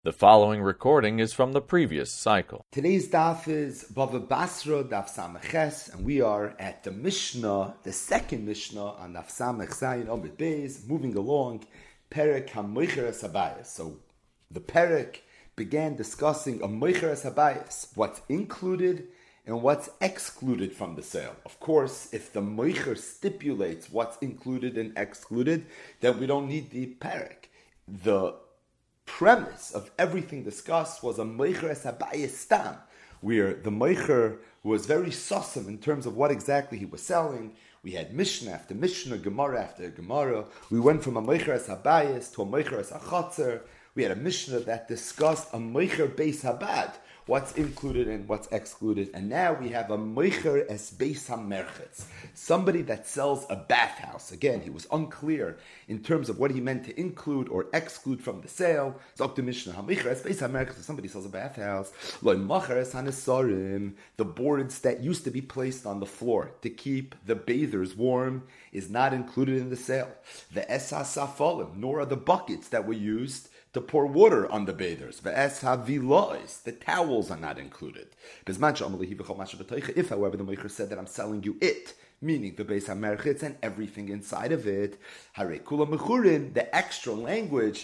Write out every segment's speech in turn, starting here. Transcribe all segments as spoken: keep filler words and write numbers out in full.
The following recording is from the previous cycle. Today's daf is Bava Basra, daf Samech, and we are at the Mishnah, the second Mishnah on daf Samech Zayin Omid Beis, moving along, Perek HaMoicheres Habayis. So the Perek began discussing a Moicheres Habayis, what's included and what's excluded from the sale. Of course, if the Moicher stipulates what's included and excluded, then we don't need the Perek. The premise of everything discussed was a Moicheres Habayis Stam, where the Moicher was very sossum in terms of what exactly he was selling. We had Mishnah after Mishnah, Gemara after Gemara. We went from a Moicheres Habayis to a Moicheres Achatzer. We had a Mishnah that discussed a Moicher Beis Habad, what's included and what's excluded. And now we have a Moicher Es Beis HaMerchetz, somebody that sells a bathhouse. Again, he was unclear in terms of what he meant to include or exclude from the sale. Zok the Mishnah, HaMoicher Es Beis HaMerchetz, somebody sells a bathhouse. Lo Mocher Es HaNesarim, the boards that used to be placed on the floor to keep the bathers warm is not included in the sale. The Es HaSafolim, nor are the buckets that were used to pour water on the bathers. The towels are not included. If, however, the Moicher said that I'm selling you it, meaning the Beis HaMerchetz and everything inside of it, the extra language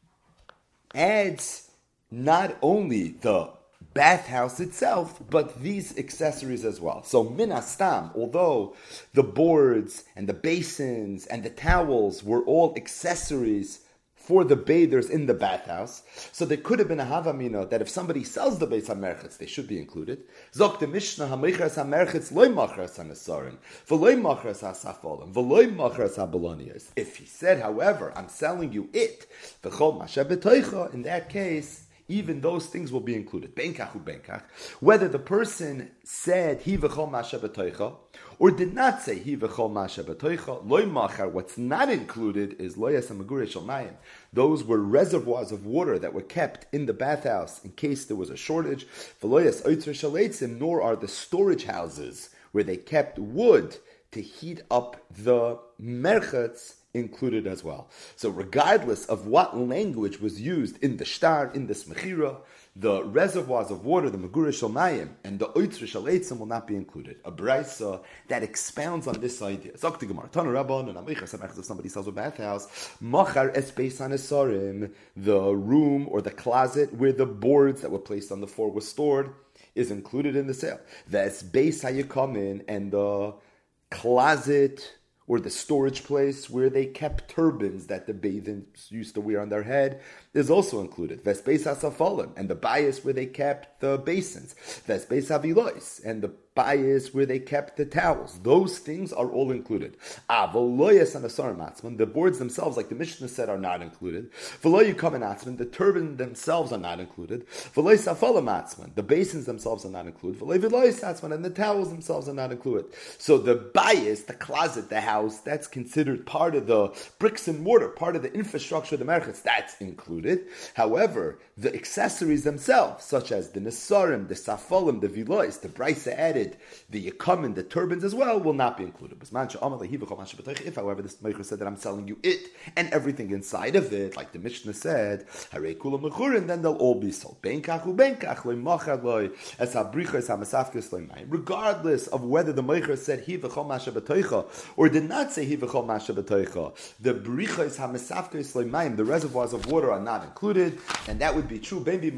adds not only the bathhouse itself, but these accessories as well. So min hastam, although the boards and the basins and the towels were all accessories for the bathers in the bathhouse, so there could have been a havamina that if somebody sells the Beis HaMerchetz, they should be included. Zok the Mishnah, HaMoicheres HaMerchetz loy macheres hanesarim, v'loy macheres hasafolim, v'loy macheres habalonias. If he said, however, I'm selling you it, v'chol mashe b'toicha, in that case, even those things will be included. Benkach u benkach. Whether the person said he v'chol mashe b'toicha or did not say he v'chol mashe b'toicha, loy machar. What's not included is loyas hamagure shel mayim. Those were reservoirs of water that were kept in the bathhouse in case there was a shortage. V'loyas oitzer shel eitzim, nor are the storage houses where they kept wood to heat up the merchetz included as well. So regardless of what language was used in the shtar, in the smechira, the reservoirs of water, the megura shel mayim, and the oitzer shel eitzim will not be included. A brisa that expounds on this idea. Zok the Gemara, Tana Rabban, and HaMoicher HaMerchetz, if somebody sells a bathhouse, machar es beis hanesarim, the room or the closet where the boards that were placed on the floor were stored, is included in the sale. The es beis hayikamin, and the closet or the storage place where they kept turbans that the bathers used to wear on their head is also included. Vespeis hasafolim, and the bias where they kept the basins. Vespeis havilois, and the bias where they kept the towels. Those things are all included. Avoloyas and asarim atzman, the boards themselves, like the Mishnah said, are not included. V'lo yikamen atzman, the turban themselves are not included. V'lo safolim atzman, the basins themselves are not included. V'lo vilois atzman, and the towels themselves are not included. So the bias, the closet, the house, that's considered part of the bricks and mortar, part of the infrastructure of the merchetz, that's included. However, the accessories themselves, such as the nesarim, the safolim, the vilois, the brisa added, the yakum, the turbans as well, will not be included. If, however, this Moicher said that I'm selling you it and everything inside of it, like the Mishnah said, then they'll all be sold. Regardless of whether the Moicher said he v'chol masha b'toicha or did not say he v'chol masha b'toicha, the brichos hamesafkos leimayim, the reservoirs of water, are not included, and that would be true. Additionally,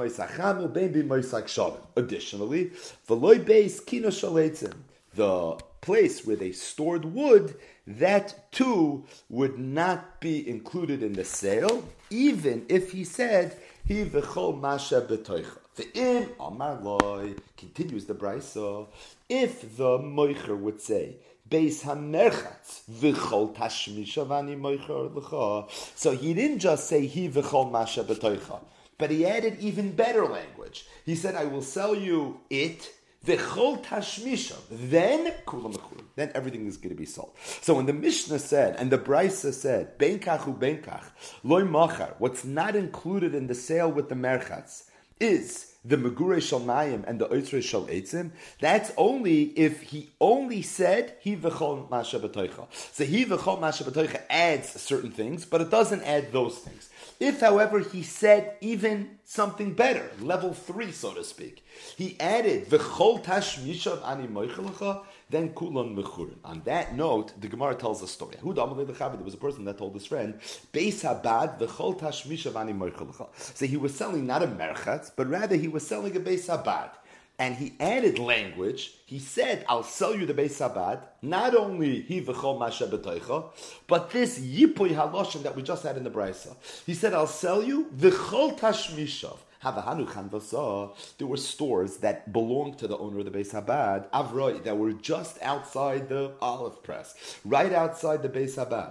v'loy beis kino shaletzim, the place where they stored wood, that too would not be included in the sale, even if he said he v'chol masha b'toicha. Ve'im amar loy, continues the brisa, if the moicher would say Beis HaMerchetz v'chol tashmisha v'ani moicher l'cha, so he didn't just say he v'chol masha b'toicha, but he added even better language. He said, I will sell you it v'chol tashmisha, then kulam v'chulam, then everything is going to be sold. So when the Mishnah said, and the Brisa said, benkach u benkach, loy machar, what's not included in the sale with the merchatz is the Megure Shal Mayim and the Oitzre Shal Eitzim, that's only if he only said Hi v'chol Masha B'toicha. So Hi v'chol Masha B'toicha adds certain things, but it doesn't add those things. If, however, he said even something better, level three, so to speak, he added V'chol Tashmishav Ani Moichelecha, then Kulon Mechurin. On that note, the Gemara tells a story. There was a person that told his friend, Beis Habad V'chol Tashmishav Ani Moichelecha. So he was selling not a merchatz, but rather he was selling a Beis Habad. And he added language. He said, I'll sell you the Beis Habad, not only Hi v'chol Masha B'toicha, but this Yipoy Haloshin that we just had in the Brisa. He said, I'll sell you V'chol Tashmishav. There were stores that belonged to the owner of the Beis Habad, Avroi, that were just outside the olive press, right outside the Beis Habad.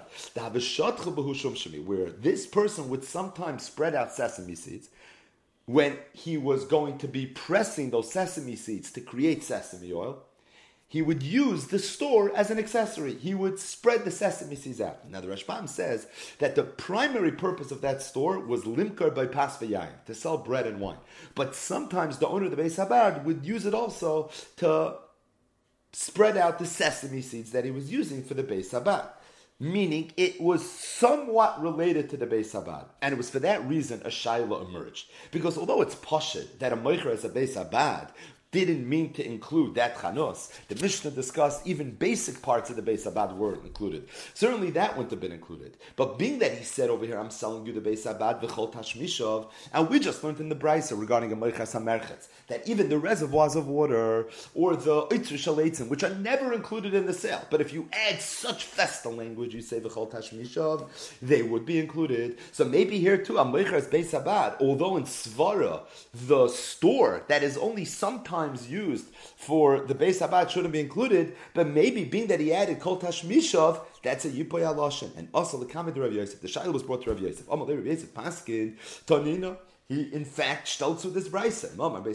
Where this person would sometimes spread out sesame seeds, when he was going to be pressing those sesame seeds to create sesame oil, he would use the store as an accessory. He would spread the sesame seeds out. Now the Rashbam says that the primary purpose of that store was limkar by pas v'yayin, to sell bread and wine. But sometimes the owner of the Beis Habad would use it also to spread out the sesame seeds that he was using for the Beis Habad. Meaning it was somewhat related to the Beis Habad. And it was for that reason a Shaila emerged. Because although it's poshut that a Moicher as a Beis Habad didn't mean to include that chanos, the Mishnah discussed even basic parts of the Beis Habad weren't included. Certainly that wouldn't have been included. But being that he said over here, I'm selling you the Beis Habad v'chol tashmishav, and we just learned in the Brisa regarding a Moichas HaMerchetz, that even the reservoirs of water or the Oitzre Shal Eitzim, which are never included in the sale, but if you add such festa language, you say v'chol tashmishav, they would be included. So maybe here too, a Moichas Beis Habad, although in Svara, the store that is only sometimes used for the Beis Habad shouldn't be included, but maybe being that he added Kol Tashmishav, that's a Yipoy Aloshin. And also the comment of Rav Yosef, the Shaila was brought to Rav Yosef. Amalei Rav Yosef Paskin, Tonina, he in fact stelts with this brisa.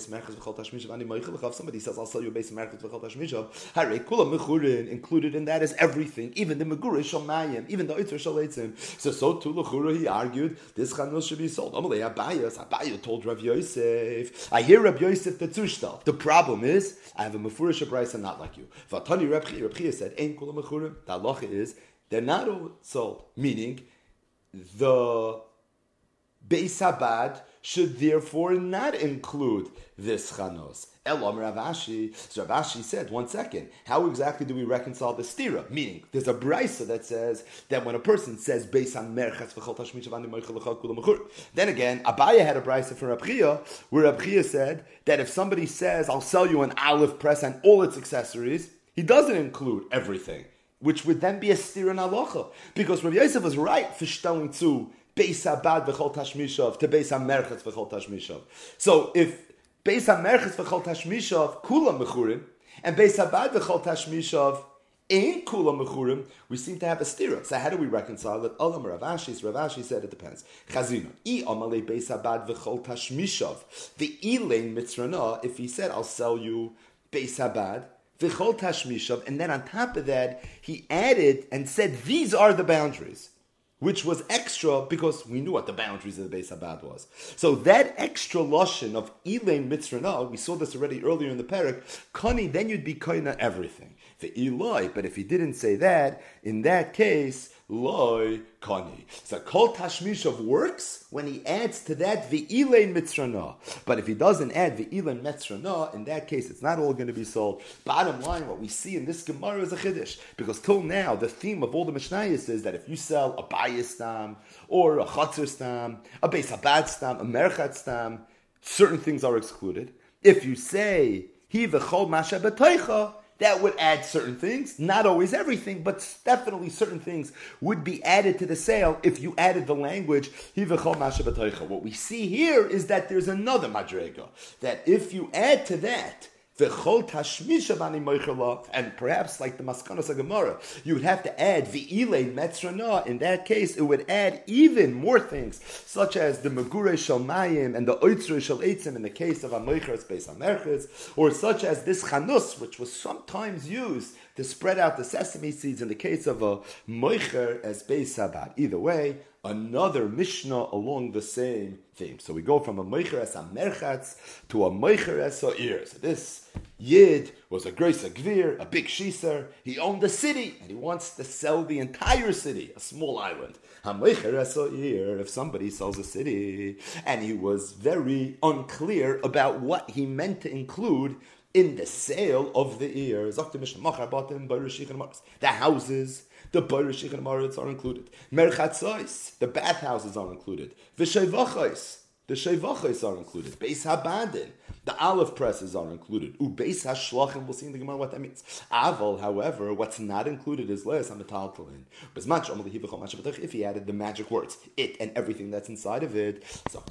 If somebody says, I'll sell you a base merchet v'chol tashmishav, hare kula mechurin, included in that is everything, even the megure shal mayim, even the oitzer shal eitzim. So so too l'chura, he argued this chanos should be sold. Amalei Abayas, Abayas told Rav Yosef, I hear Rav Yosef the tzustal. The problem is I have a mefurish brisa not like you. Vatani Rav Chia, Rav Chia said, Ein kula mechurin. The halacha is they're not all sold, meaning the Beis Habad should therefore not include this chanos. Elam Rav Ashi, so Rav Ashi said, one second, how exactly do we reconcile the stira? Meaning, there's a brisa that says that when a person says Beis HaMerchetz v'chol tashmishav ani moichelecha kula mechur. Then again, Abaya had a brisa from Rav Chia, where Rav Chia said that if somebody says, I'll sell you an olive press and all its accessories, he doesn't include everything, which would then be a stira in halacha. Because Rav Yosef was right for stelling to Beis Habad v'chol tashmishav to Beis HaMerchetz v'chol tashmishav. So if Beis HaMerchetz v'chol tashmishav kula mechurim and Beis Habad v'chol tashmishav ain't kula mechurim, we seem to have a stira. So how do we reconcile it? Olam Rav Ashi, Rav Ashi said it depends. Chazina, I amalei Beis Habad v'chol tashmishav the ilain mitzrana. If he said I'll sell you Beis Habad v'chol tashmishav, and then on top of that he added and said these are the boundaries, which was extra because we knew what the boundaries of the Beis Habad was. So that extra lashon of Ilain Mitzrana, we saw this already earlier in the parak, Kani, then you'd be koina everything. The Eloi, but if he didn't say that, in that case, Loi Kani. So Kol Tashmishav works when he adds to that the Ilain Mitzrana. But if he doesn't add the Ilain Mitzrana, in that case, it's not all going to be sold. Bottom line, what we see in this Gemara is a Chiddush. Because till now, the theme of all the Mishnayos is that if you sell a Bayis stam, or a Chatzar stam, a Beis Habad stam, a Merchat stam, certain things are excluded. If you say, Hi v'chol Masha B'toicha, that would add certain things, not always everything, but definitely certain things would be added to the sale if you added the language, Hi v'chol Masha B'toicha. What we see here is that there's another madrega, that if you add to that, v'chol tashmishav ani moichela, and perhaps like the Maskanos Gemara, you would have to add v'ilei metzrana. In that case, it would add even more things, such as the megure shel mayim and the oitzre shel eitzim in the case of a moicheres Beis HaMerchetz, or such as this chanus, which was sometimes used to spread out the sesame seeds in the case of a moicher as Beis Habad. Either way, another Mishnah along the same theme. So we go from a Meicheres HaMerchatz to a Meicheres HaIr. So this Yid was a Greisa Gvir, a big Shiser. He owned the city, and he wants to sell the entire city, a small island. HaMeicheres HaIr, if somebody sells a city, and he was very unclear about what he meant to include in the sale of the ear. The houses, the Baruch and Maritz are included. Merchatzos, the bathhouses are included. V'shevachos, the shevachos are included. Beis Habadin, the olive presses are included. Ubeis Hashlachim, we'll see in the Gemara what that means. Aval, however, what's not included is less on the Taltalin. If he added the magic words, it and everything that's inside of it,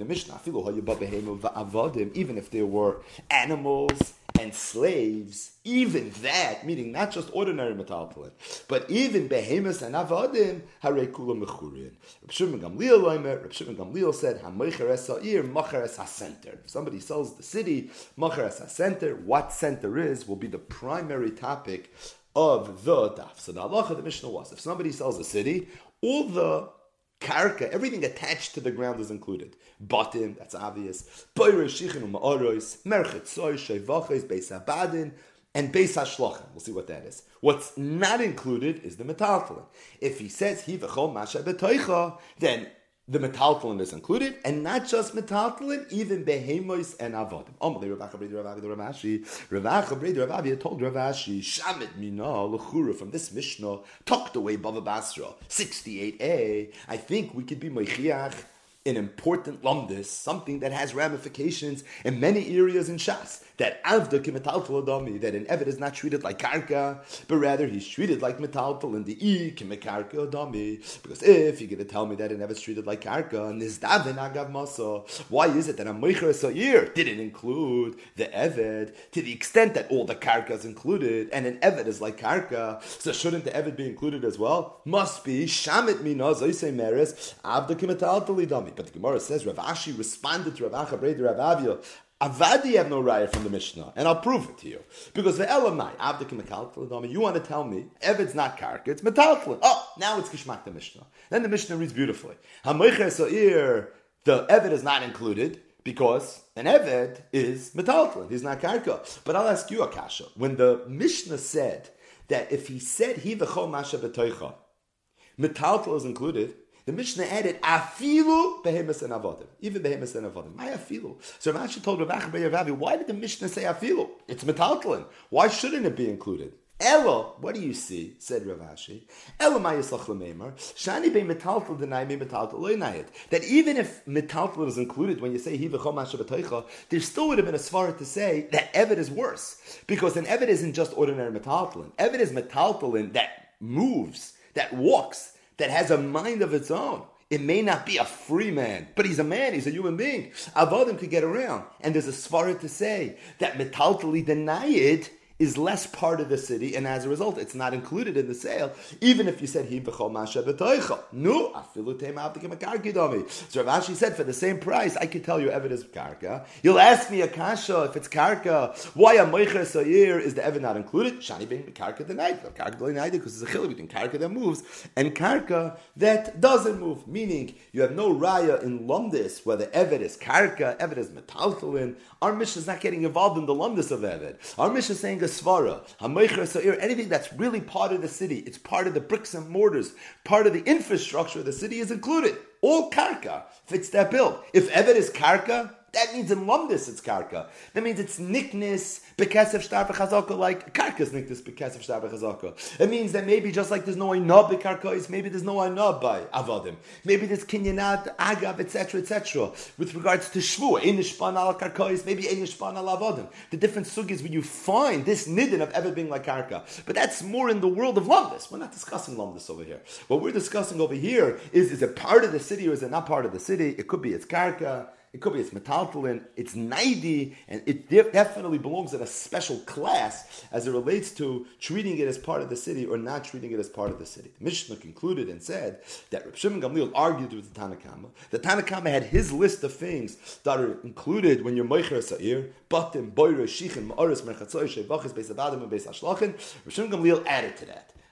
even if there were animals and slaves, even that, meaning not just ordinary metaltalin, but even behemoths and avadim, harei kula mechurin. Reb Shimon Gamliel Omer, Reb Shimon Gamliel said, hamoicheres ha'ir, macheres ha'center. If somebody sells the city, macheres ha'center, what center is, will be the primary topic of the daf. So the halacha of the Mishnah was, if somebody sells a city, all the karka, everything attached to the ground is included. Batim, that's obvious. Boirish, Shichin, U'ma'oros, Merchetzoy, Shevachos, Beis Habadin, and Beis Hashlachim. We'll see what that is. What's not included is the metaltalin. If he says, Hi v'chol masha b'toicha, then the metaltalin is included, and not just metaltalin, even behemos and avodim. Amalei Rav Acha Brei Rav Avi Rav Ashi. Rav Acha Brei Rav Avi told Rav Ashi, Shamit mina l'chura from this Mishnah, tucked away Bava Basra, sixty-eight a. I think we could be meichiach an important lumdis, something that has ramifications in many areas in Shas. That avda kimetaltal adami, that an evet is not treated like karka, but rather he's treated like metaltal, and the i kimekarka adami. Because if you're going to tell me that an evet is treated like karka, nizdavin agav masa, why is it that a meicheres ha'ir didn't include the evet to the extent that all the karka is included, and an evet is like karka, so shouldn't the evet be included as well? Must be shamit mina zoisei meres avda kimetaltal adami. But the Gemara says Rav Ashi responded to Rav Acha Brei Rav Avia, Avadi have no raya from the Mishnah, and I'll prove it to you. Because the Elamai, Avdik Metaltal, you want to tell me, Evid's not karka, it's Metaltal. Oh, now it's Kishmak the Mishnah. Then the Mishnah reads beautifully. HaMoicher Sa'ir, the Evid is not included, because an Eved is Metaltal, he's not karka. But I'll ask you a kasha. When the Mishnah said that if he said, Hi v'chol masha b'toicha, Metaltal is included, the Mishnah added afilu behemoths and avodim, even behemoths and avodim. My afilu. So Rav Ashi told Rav Acha Brei Rav Avi, why did the Mishnah say afilu? It's metaltalin. Why shouldn't it be included? Elo, what do you see? Said Rav Ashi. Elo ma yislach l'meimer shani be metaltal denai me metaltal loynayit. That even if metaltal is included when you say hi v'chol masha b'toicha, there still would have been a svara to say that evet is worse, because an evet isn't just ordinary metaltalin. Evet is metaltalin that moves, that walks, that has a mind of its own. It may not be a free man, but he's a man, he's a human being. Avodim could get around. And there's a svara to say that metaltali denayid is less part of the city, and as a result, it's not included in the sale, even if you said, Hi v'chol masha b'toicha. No, afilu teima avdikim akarki domi. So Rav Ashi said, for the same price, I could tell you Eved is karka. You'll ask me a kasha, if it's karka, why a moicher sayir is the Eved not included? Shani being karka the night. Karka the night, because it's a chiluk between karka that moves and karka that doesn't move. Meaning, you have no raya in lumdis, whether Eved is karka, Eved is metaltalin. Our Mishnah is not getting involved in the lumdis of Eved. Our Mishnah is saying a svara, hamoicher sa'ir, anything that's really part of the city, it's part of the bricks and mortars, part of the infrastructure of the city is included. All karka fits that bill. If Eved is karka, that means in lumdis it's karka. That means it's niknis bekesef shtar b'chazaka, like karka's niknis bekesef shtar b'chazaka. It means that maybe just like there's no ainah b'karkais, maybe there's no ainah by avodim. Maybe there's kinyanat, agav, et cetera, et cetera. With regards to shvu, ein nishpan al karkais, maybe ein nishpan al avodim. The different sugis where you find this nidin of ever being like karka. But that's more in the world of lumdis. We're not discussing lumdis over here. What we're discussing over here is, is it part of the city or is it not part of the city? It could be it's karka. It could be it's metaltalin, it's naidi, and it definitely belongs in a special class as it relates to treating it as part of the city or not treating it as part of the city. The Mishnah concluded and said that Reb Shimon Gamliel argued with the Tanakama. The Tanakama had his list of things that are included when you're moicher sa'ir, batim, boire, shichin, ma'oros, merchatzoy, shevachis, beis adadim, and beis hashlachin. Reb Shimon Gamliel added to that.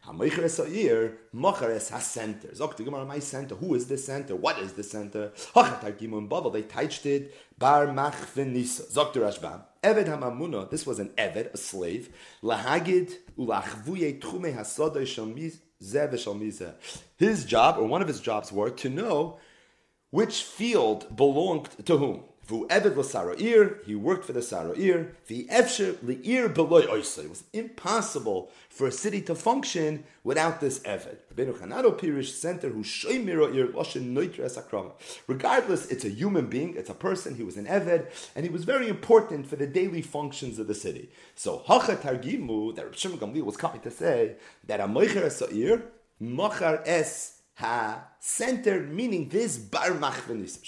Hamoicheres ha'ir, mocheres ha-center. Zok the Gemara, my center. Who is this center? What is the center? Hachat Targimu and Bavel, they touched it. Bar machvenisa. Zok the Rashbam. Eved hamamuna, this was an Eved, a slave. Lahagid ulachvuye tchume hasadoi shalmiz zeh v'shalmizeh. His job, or one of his jobs, were to know which field belonged to whom. Vu Eved l'Saroir, he worked for the Saroir. The Efsher l'ir beloy oisay. It was impossible for a city to function without this Eved. Rabbeinu Chanado Pirish center who shoymiro ir loshen noitres akrama. Regardless, it's a human being, it's a person. He was an Eved, and he was very important for the daily functions of the city. So Hacha Targimu, that Reb Shimon Gamliel was coming to say that a moicher esair machar es ha center, meaning this bar machvenis.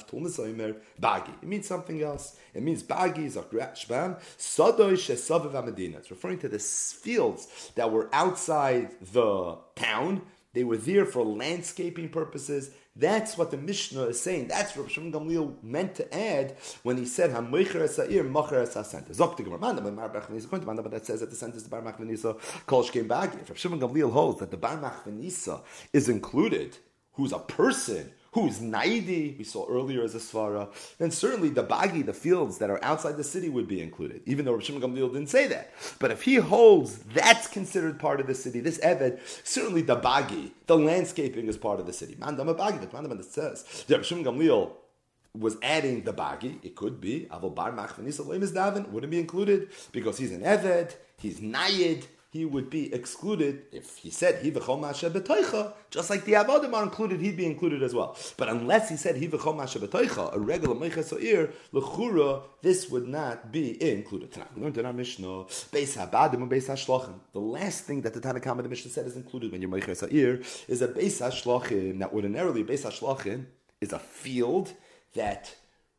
Bagi. It means something else. It means bagi is shbam sadoy shesavev hamedina. It's referring to the fields that were outside the town. They were there for landscaping purposes. That's what the Mishnah is saying. That's what Shimon Gamliel meant to add when he said "Hamoicher esair, mocher es center." Zok the Gemara, but that says that the center is the bar machvenisa kol shkein bagi. If Shimon Gamliel holds that the bar machvenisa is included, who's a person, who's naidi, we saw earlier as a svara, then certainly the bagi, the fields that are outside the city, would be included, even though Rav Shimon Gamliel didn't say that. But if he holds that's considered part of the city, this Eved, certainly the bagi, the landscaping is part of the city. Mandam a bagi, but mandam that says that Rav Shimon Gamliel was adding the bagi, it could be, avol bar machvenisa loim is daven, wouldn't be included, because he's an Eved, he's nayid, he would be excluded. If he said he v'chol ma'aseh b'toicha, just like the avodim are included, he'd be included as well. But unless he said he v'chol ma'aseh b'toicha, a regular meiches o'ir, l'chura, this would not be included. Tonight, we learned in our Mishnah, beis habadim and beis hashlachim. The last thing that the Tanna Kama the Mishnah said is included when you're meiches o'ir is a beis hashlachim. Now, ordinarily, beis hashlachim is a field that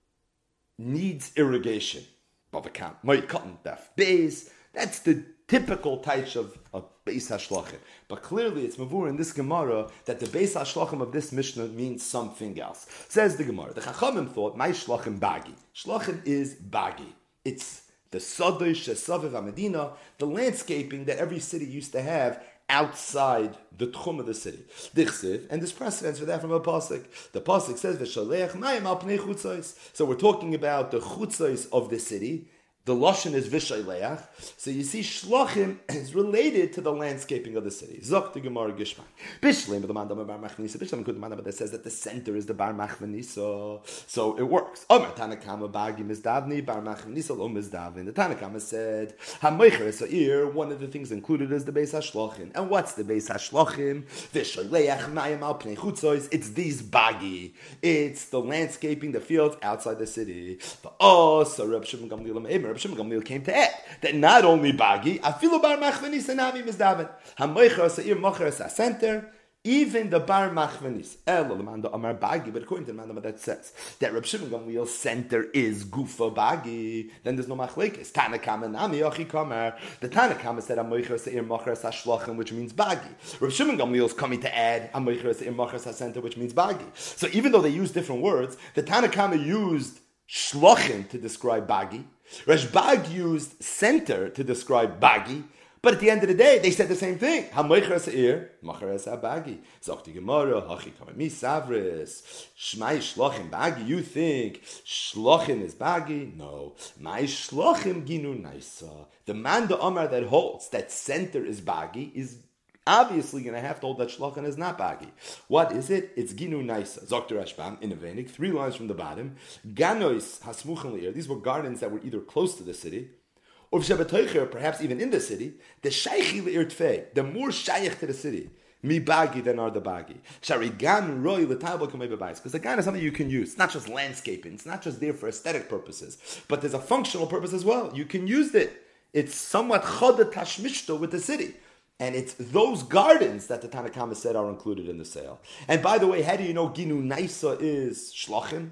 needs irrigation. Bavakam, moed cotton, daf, beis. That's the typical type of, of Beis HaShlachim. But clearly it's mavur in this Gemara that the Beis HaShlachim of this Mishnah means something else. Says the Gemara, the Chachamim thought, my Shlachim bagi. Shlachim is bagi. It's the Sadoi Shesaviv HaMedina, the landscaping that every city used to have outside the tchum of the city. Dichsiv, and this precedence for that from a pasuk. The pasuk says, "V'shaleach mayim al pnei chutzos." So we're talking about the chutzos of the city. The lashon is v'shayleach. So you see, shlachim is related to the landscaping of the city. Zok the Gemara Gishman. Bishleim the mandam bar machnisa. Bishleim could mandam that says that the center is the bar machnisa. So it works. Omer Tanakama bagi mizdavni bar machnisa lo mizdavni. The Tanakama said hamoicher esair. One of the things included is the beis hashlachim. And what's the beis hashlachim? V'shayleach mayim al pnei chutzos. It's these bagi. It's the landscaping, the fields outside the city. Oh, so Reb Shimon Gamliel Reb Shimon Gamliel came to add that not only bagi, afilu bar machvenis anami mizdaven hamoicher esair mocher es center, even the bar machvenis el lemanda amar bagi. But according to the mandam that says that Reb Shimon Gamliel's center is gufa bagi, then there's no machlekes. Tanakama nami achi kamer. The Tanakama said hamoicher esair mocher es shlachim, which means bagi. Reb Shimon Gamliel is coming to add hamoicher esair mocher es center, which means bagi. So even though they use different words, the Tanakama used shlachim to describe bagi. Rashbag used center to describe bagi, but at the end of the day, they said the same thing. Hamoicher esair, mocher es bagi. Zokti Gemara, hachi kamei savris, shmai shlachim bagi. You think shlachim is bagi? No, my shlachim ginu naisa. The man the Amar that holds that center is bagi is obviously going to have to hold that shlachan is not bagi. What is it? It's ginu naisa. Zokter Rashbam in a venik, three lines from the bottom. Ganois hasmuchan leir. These were gardens that were either close to the city, or v'shabatoicher, perhaps even in the city. The shaychi leir tfei. They're more shayich to the city. Mi bagi than are the bagi. Sharigan roi l'taybo kamei b'bayis. Because the gan is something you can use. It's not just landscaping. It's not just there for aesthetic purposes. But there's a functional purpose as well. You can use it. It's somewhat chodet tashmishto with the city. And it's those gardens that the Tanakama said are included in the sale. And by the way, how do you know Ginu Naisa is Shlachim?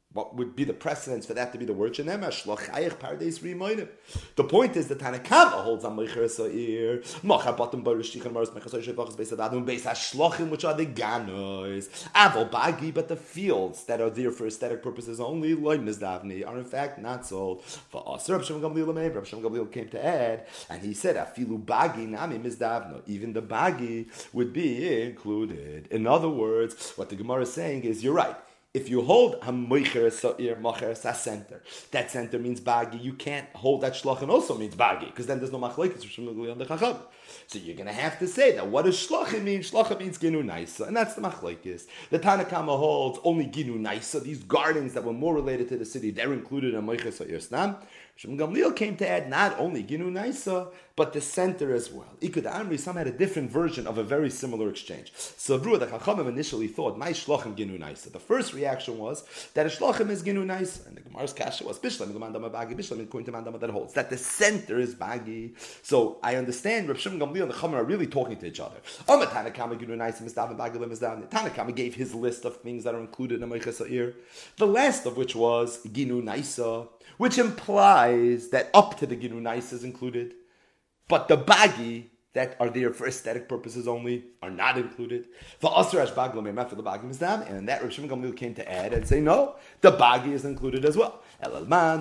What would be the precedence for that to be the word shenema? Shlachayich pardes rimoinim. The point is that Tanakama holds on Meicher Sa'ir, Macha Batum Barushich Mars Meicher Sa'ir Shevachas Beis Adadum Beis Hashlochim, which are the Ganois, Avol Bagi, but the fields that are there for aesthetic purposes only, Loy Mizdavni, are in fact not sold. For us, Reb Shimon Gamliel Amein, Reb Shimon Gamliel came to add, and he said, Afilu Bagi Nami Mizdavno, even the Bagi would be included. In other words, what the Gemara is saying is, you're right. If you hold hamoicher sa'ir macher sa center, that center means bagi. You can't hold that shlachin also means bagi, because then there's no machlekes on the chacham. So you're going to have to say that what does shlachin mean? Shlachin means ginu naisa, and that's the machlekes. The Tanakama holds only ginu naisa. These gardens that were more related to the city, they're included in moicher sa'ir snam. Shimon Gamliel came to add not only Ginu Naisa, but the center as well. Ikud Amri, some had a different version of a very similar exchange. So the Chachamim initially thought, my Shlachim Ginu Naisa. The first reaction was that a Shlachim is Ginu Naisa. And the Gemara's kasha was Bishlam, Gamandama Bagi, Bishlam, according to Mandama that holds. That the center is Bagi. So I understand Rav Shimon Gamliel and the Chachamim are really talking to each other. Tanakama Ginu Naisa, Mizdav and Bagi, Mizdav. Tanakama gave his list of things that are included in Meicher Sa'ir. The last of which was Ginu Naisa, which implies that up to the Ginu Naisa is included, but the Bagi that are there for aesthetic purposes only are not included. And that Rav Shimon Gamliel came to add and say, no, the Bagi is included as well. But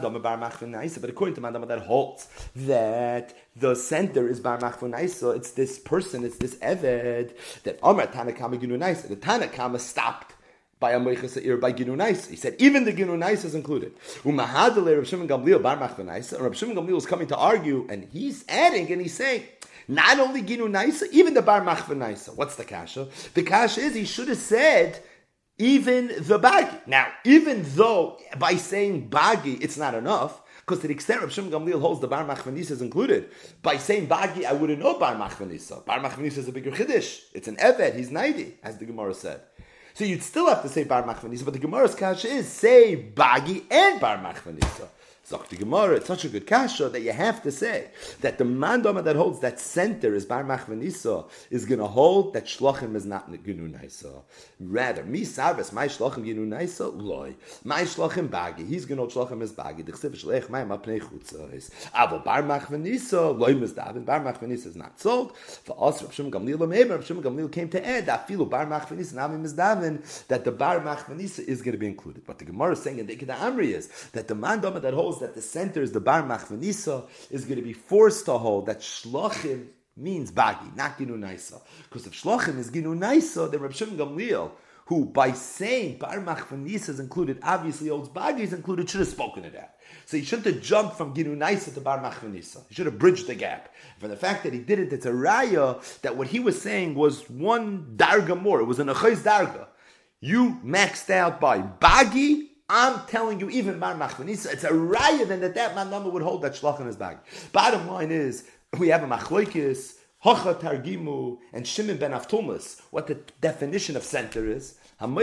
according to Mandama, that holds that the center is Bar Machvon Naisa, it's this person, it's this Eved, that Amar Tanakama Ginu Naisa, the Tanakama stopped by a Meicher Sa'ir, by Ginu Naisa. He said, even the Ginu Naisa is included. Umahadale Rav Shimon Gamliel Bar Machvon Naisa, and Rav Shimon Gamliel is coming to argue, and he's adding, and he's saying, not only Ginu Naisa, even the Bar Machvon Naisa. What's the kasha? The kasha is, he should have said, even the Bagi. Now, even though, by saying Bagi, it's not enough, because to the extent Rav Shimon Gamliel holds the Bar Machvon Naisa is included, by saying Bagi, I wouldn't know Bar Machvon Naisa. Bar Machvon Naisa is a bigger chiddush. It's an Eved, he's ninety, as the Gemara said. So you'd still have to say Bar Machvon Naisa, but the Gemara's kasha is say Bagi and Bar Machvon Naisa. Zok the Gemara, it's such a good kasha that you have to say that the mandama that holds that center is Bar Machvon Naisa is going to hold that Shlachim is not Ginu Naisa. Rather, mi sarves my Shlachim Ginu Naisa loy, my Shlachim Bagi. He's going to hold Shlachim as Bagi. The Chsiv Shlech my mapnei chutza is avo Bar Machvon Naisa loy mizdavin. Bar Machvon Naisa is not sold. For us, Rav Shimon Gamliel Amein, Rav Shimon Gamliel came to add that filu Bar Machvon Naisa nami mizdavin, that the Bar Machvon Naisa is going to be included. But the Gemara is saying in the Ikeda Amri is that the mandama that holds that the center is the Bar Machvon Naisa is going to be forced to hold that Shlachim means Bagi, not Ginu Naisa. Because if Shlachim is Ginu Naisa, then Reb Shimon Gamliel, who by saying Bar Machvon Naisa is included, obviously holds Bagi is included, should have spoken to that. So he shouldn't have jumped from Ginu Naisa to Bar Machvon Naisa. He should have bridged the gap. For the fact that he did it, it's a raya that what he was saying was one darga more. It was an achayz darga. You maxed out by Bagi. I'm telling you, even Bar Machvon Naisa, it's a raya then that that man number would hold that shlachin is Bagi. Bottom line is, we have a machlokes, Hacha Targimu, and Shimon ben Avtumas. What the definition of center is?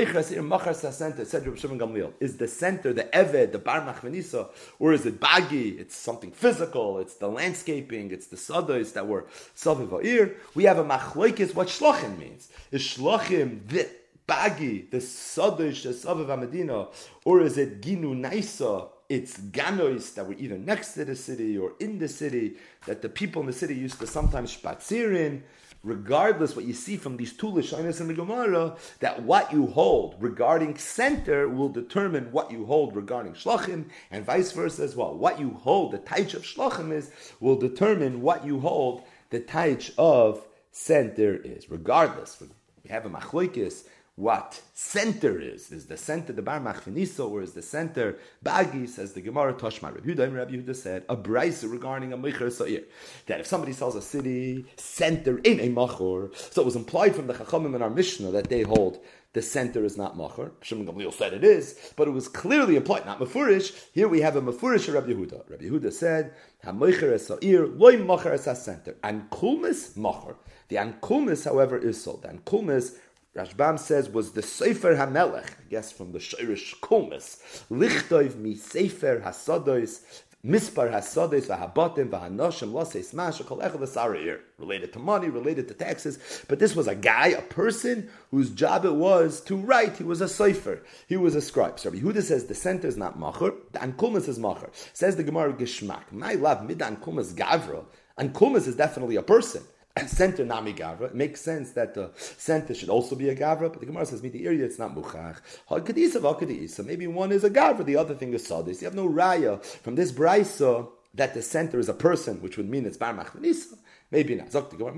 Center, said Reb Shimon Gamliel, is the center, the Eved, the Bar Machvon Naisa, or is it Bagi? It's something physical, it's the landscaping, it's the sadais that were Saviv Ha'ir. We have a machlokes, what shlachin means. Is shlachim the Bagi, the Sadish, the Saviv HaMedina, or is it Ginu Naisa? It's Ganois that were either next to the city or in the city, that the people in the city used to sometimes spatzir in. Regardless, what you see from these two Lashonos in the Gemara, that what you hold regarding center will determine what you hold regarding Shlachim, and vice versa as well. What you hold, the taich of Shlachim is, will determine what you hold, the taich of center is. Regardless, we have a machlokes. What center is, is the center the Bar Machvon Naisa, or is the center Bagi, says the Gemara Toshma. Rabbi Yehuda, Rabbi Yehuda said a brayso regarding a Meicher Sa'ir, that if somebody sells a city center in a Machor, so it was implied from the Chachamim in our Mishnah that they hold the center is not Machor. Shimon Gamliel said it is, but it was clearly implied, not Mefurish. Here we have a Mefurish Rabbi Yehuda. Rabbi Yehuda said, Ha-Meicher Sa'ir, loy Machor es ha-center. And Kulmis Machor. The Ankulmis, however, is sold. The Ankulmis, Rashbam says, was the Sefer HaMelech, I guess from the Shirish Kulmis. Lichtov mi Sefer HaSadois Mispar hasodes v'habatim v'hanoshim losei smash kol echad l'sara'ir. Related to money, related to taxes. But this was a guy, a person, whose job it was to write. He was a cipher. He was a scribe. So Rabbi Yehuda says the center is not machar. The ankulmas is machar. Says the Gemara Geshmak. My love, mid ankulmas gavra. Ankulmas is definitely a person. And center nami gavra. It makes sense that the center should also be a gavra, but the Gemara says, "Miti area, it's not muchach." Hakadisa v'akadisa. Maybe one is a gavra, the other thing is sadis. You have no raya from this brisa that the center is a person, which would mean it's bar machnisa. Maybe not.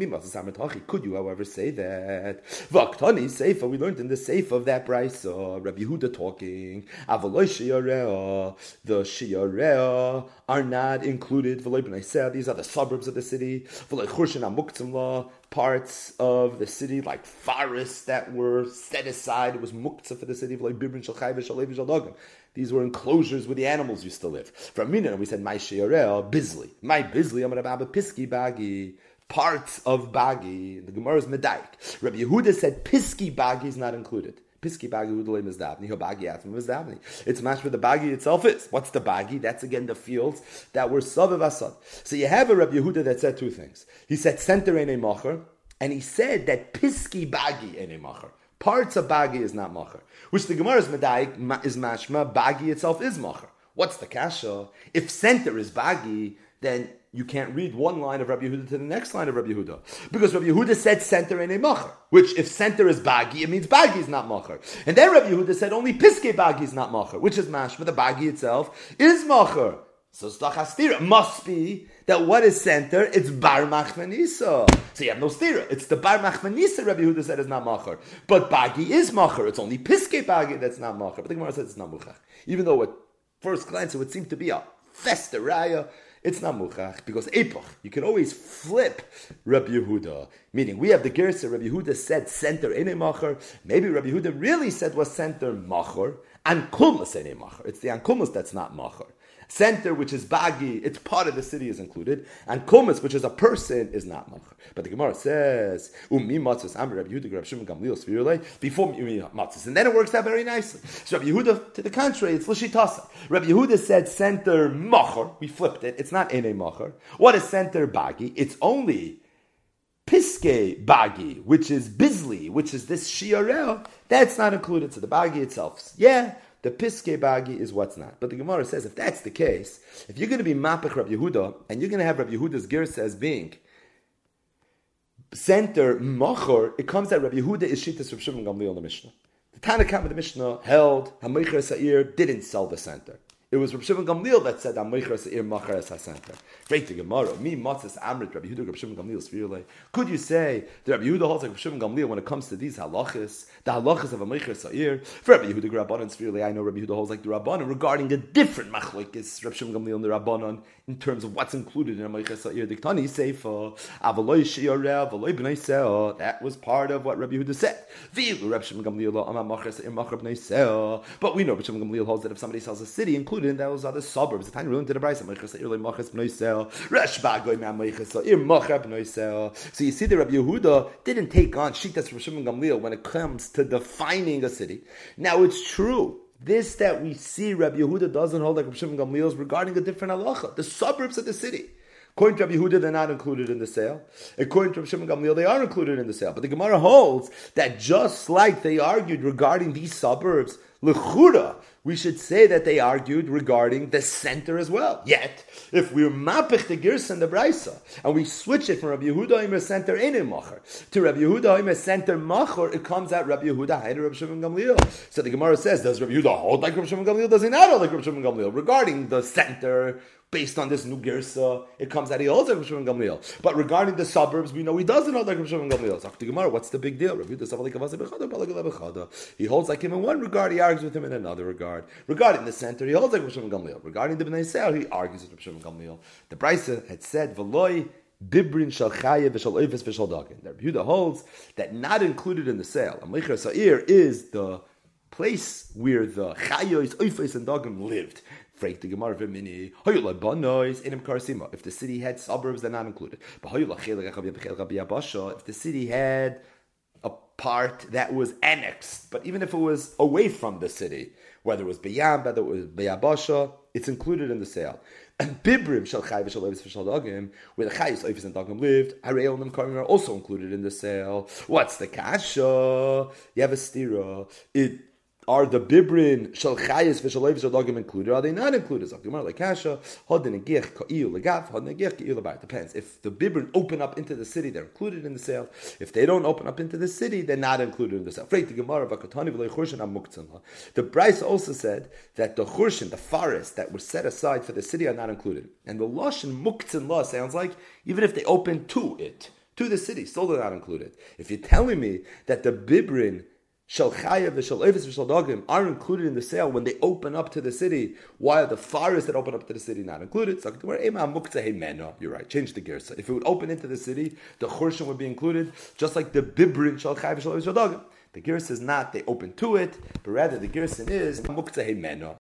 Could you, however, say that? Vaktani seifa. We learned in the seifa of that brisa, Rabbi Yehuda talking. Avaloi shiyareah. The shiyareah are not included. V'loi b'nai seah. These are the suburbs of the city. V'loi churshin amuktzim, parts of the city like forests that were set aside. It was muktzah for the city. V'loi bibrin shel chai v'shel levi shel dogim. These were enclosures where the animals used to live. From Mina, we said, my shiyareah, bizli. My bizli, I'm going to have a piski bagi. Parts of bagi. The Gemara is medaik. Rabbi Yehuda said, piski bagi is not included. Piski bagi udalei mizdavni. Ho bagi atzma mizdavni. It's matched where the bagi itself is. What's the bagi? That's again the fields that were saviv asad. So you have a Rabbi Yehuda that said two things. He said, center ene macher, and he said that piski bagi ene macher. Parts of bagi is not macher. Which the Gemara is medaik, is mashma, bagi itself is macher. What's the kasha? If center is bagi, then you can't read one line of Rabbi Yehuda to the next line of Rabbi Yehuda. Because Rabbi Yehuda said center in a macher. Which if center is bagi, it means bagi is not macher. And then Rabbi Yehuda said only piske bagi is not macher. Which is mashma, the bagi itself is macher. So stachastira must be that what is center? It's bar machmanisa. So you have no stira. It's the bar machmanisa Rabbi Yehuda said is not macher. But bagi is macher. It's only piske bagi that's not macher. But the Gemara says it's not muchach. Even though at first glance it would seem to be a fester raya, it's not muchach, because epoch, you can always flip Rabbi Yehuda. Meaning, we have the gersa, Rabbi Yehuda said center in a macher. Maybe Rabbi Yehuda really said was center macher, and kulmas in a macher. It's the ankulmas that's not macher. Center, which is bagi, it's part of the city, is included, and kulmas, which is a person, is not macher. But the Gemara says, "Umi matzos amar Rabbi Yehuda Rabbi Shimon Gamliel svirulei," before umi matzos, and then it works out very nicely. So Rabbi Yehuda, to the contrary, it's l'shitasa. Rabbi Yehuda said center macher. We flipped it. It's not ene macher. What is center bagi? It's only piske bagi, which is bizli, which is this shiarel. That's not included. So the bagi itself, yeah. The piske bagi is what's not. But the Gemara says, if that's the case, if you're going to be mapach Rabbi Yehuda, and you're going to have Rabbi Yehuda's girsa as being center machor, it comes that Rabbi Yehuda is shittas Rav Shimon Gamliel in the Mishnah. The Tanakh of the Mishnah held Hamoicher Sa'ir didn't sell the center. It was Rav Shimon Gamliel that said Hamoicher Sa'ir machar es ha-center. Great the Gemara. Me matzes amrit Rabbi Yehuda Rav Shimon Gamliel svirulei. Could you say that Rabbi Yehuda holds like Rav Shimon Gamliel when it comes to these halachas, the halachas of Hamoicher Sa'ir? For Rabbi Yehuda Rabbanan svirulei, I know Rabbi Yehuda holds like the Rabbanan regarding a different machlokes Rav Shimon Gamliel and the Rabbanan in terms of what's included in Hamoicher Sa'ir. Diktani seifa avaloi shiareh avaloi b'nai seah. That was part of what Rabbi Yehuda said. V'ilu Rav Shimon Gamliel amar machar Sa'ir machar b'nai seah. But we know Rav Shimon Gamliel holds that if somebody sells a city, included in those other suburbs, the tiny room to the price. So you see the Rabbi Yehuda didn't take on Shitas Rav Shimon Gamliel when it comes to defining a city. Now it's true. This that we see Rabbi Yehuda doesn't hold like Rav Shimon Gamliel is regarding a different halacha. The suburbs of the city. According to Rabbi Yehuda, they're not included in the sale. According to Rav Shimon Gamliel, they are included in the sale. But the Gemara holds that just like they argued regarding these suburbs, l'chura, we should say that they argued regarding the center as well. Yet, if we're mapich the girs and the brisa, and we switch it from Rabbi Yehuda Omer center in macher to Rabbi Yehuda Omer center macher, it comes out Rabbi Yehuda Hayder Rabbi Shimon Gamliel. So the Gemara says, does Rabbi Yehuda hold like Rabbi Shimon Gamliel? Does he not hold like Rabbi Shimon Gamliel? Regarding the center, based on this new girsa, it comes out he holds like Rabbi Shimon Gamliel. But regarding the suburbs, we know he doesn't hold like Rabbi Shimon Gamliel. So the Gemara, what's the big deal? He holds like him in one regard, he argues with him in another regard. Regarding the center, he holds like Rabbi Shimon Gamliel. Regarding the Bnei Seir, he argues with Rabbi Shimon Gamliel. The Brisa had said, "V'loi bibrin shal chayev v'shal oifes v'shal dagin." The Rabbi Yehuda holds that not included in the sale, Hamoicher Sa'ir is the place where the chayos, oifes, and dagim lived. If the city had suburbs, they're not included. If the city had a part that was annexed, but even if it was away from the city, whether it was Beyam, whether it was Beyabasha, it's included in the sale. And Bibrim shall chai v'shal ovis v'shal dagim, where the chayis ovis and dagim lived, harei olam karim are also included in the sale. What's the kasha? You have a stira. It Are the bibrin shal chayis v'shal ovis v'shal dagim included? Are they not included? Zakimar like kasha. Hod negich ka'il legav. Hod negich ka'il lebayit. Depends. If the bibrin open up into the city, they're included in the sale. If they don't open up into the city, they're not included in the sale. The Bryce also said that the churshin, the forest that were set aside for the city, are not included. And the lashon muktzin law sounds like even if they open to it, to the city, still they're not included. If you're telling me that the bibrin Shal Chayav v'Shal Ovis v'Shal Dagim are included in the sale when they open up to the city, while the forest that open up to the city not included. So you're right. Change the girsa. If it would open into the city, the churshin would be included, just like the bibrin Shal Chayav v'Shal Ovis v'Shal Dagim. The girsa is not they open to it, but rather the girsa is muktzeh meno.